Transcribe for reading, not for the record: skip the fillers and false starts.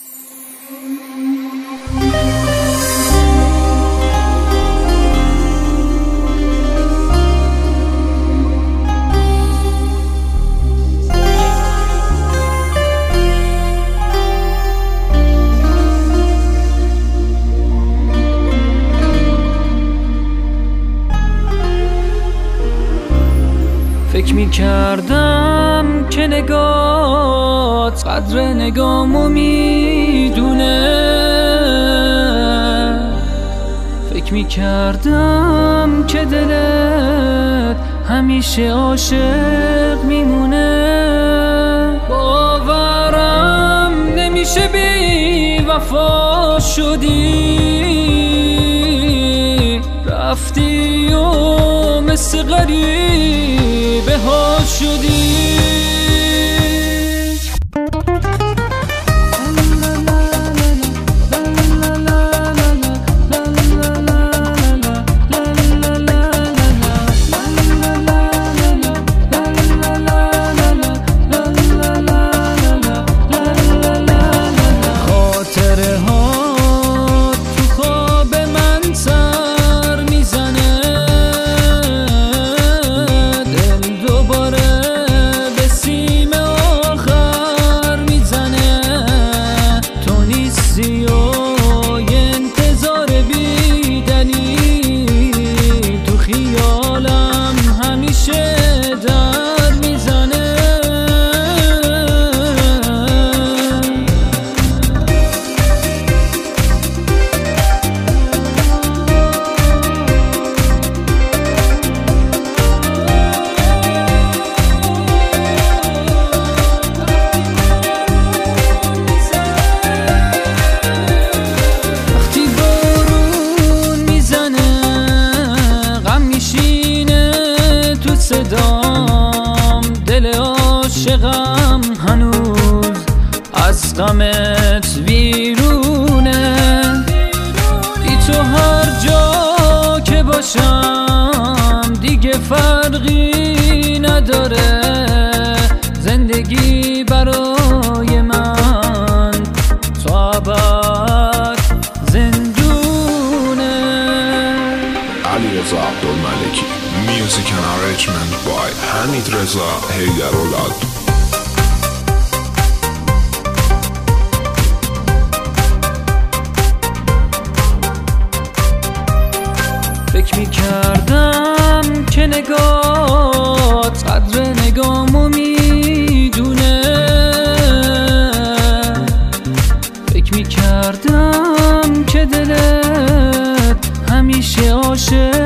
فکر می‌کردم که نگات قدر نگامو میدونه، فکر می‌کردم که دلت همیشه عاشق میمونه. باورم نمیشه بی وفا شدی، رفتی و مثل غریبه ها شدی. صدام دل عاشقم هنوز از غمت ویرونه. بی تو هر جا که باشم دیگه فرقی نداره، زندگی برای من تو ابد زندونه. علیرضا عبدالملکی. Music and arrangement by Hamid Reza Heydarolad. فکر می‌کردم که نگات قدر نگامو میدونه، فکر می‌کردم که دلت همیشه عاشق